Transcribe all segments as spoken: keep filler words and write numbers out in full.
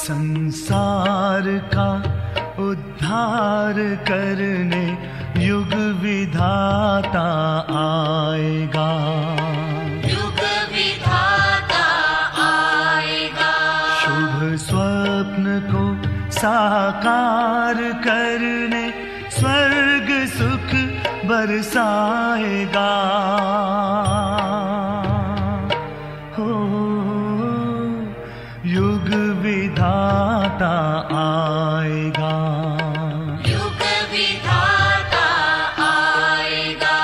संसार का उद्धार करने युग विधाता आएगा, युग विधाता आएगा। शुभ स्वप्न को साकार करने स्वर्ग सुख बरसाएगा। हो युग विधाता आएगा, युग विधाता आएगा।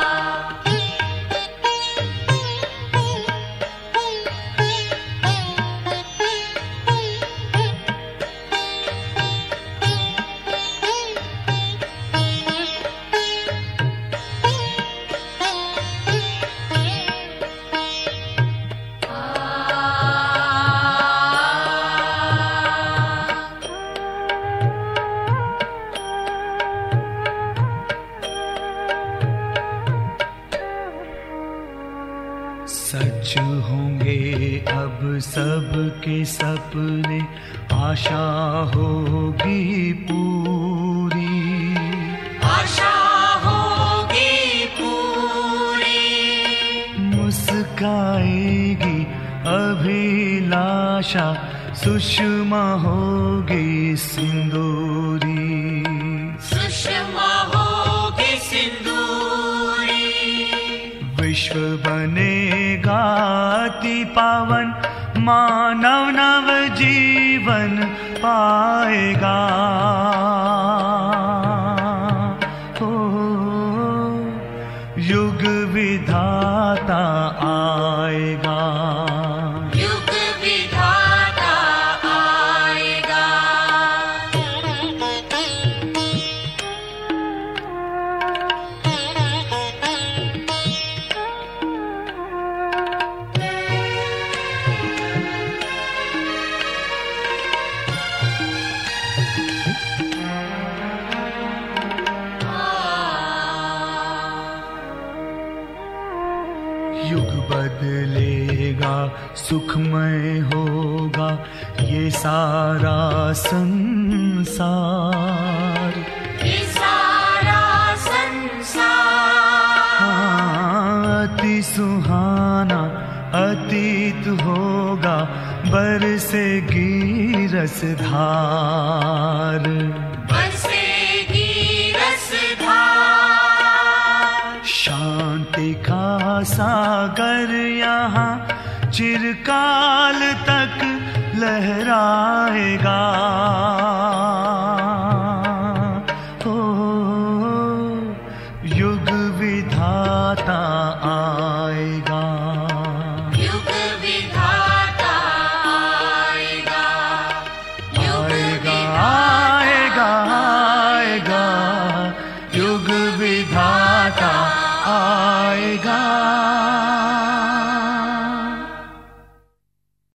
सच होंगे अब सबके सपने, आशा होगी पूरी, आशा होगी पूरी। मुस्काएगी अभिलाषा, सुषमा होगी सिंदूरी, सुषमा होगी सिंदूरी। विश्व बनेगा अति पावन, मानव नव जीवन पाएगा। ओ युग विधाता आएगा, युग विधाता आएगा। युग बदलेगा सुखमय होगा ये सारा संसार, ये सारा संसार। हाँ, अति सुहाना अतीत होगा, बरसेगी रसधार, बरसेगी रसधार। शांति का सागर यहाँ चिरकाल तक लहराएगा।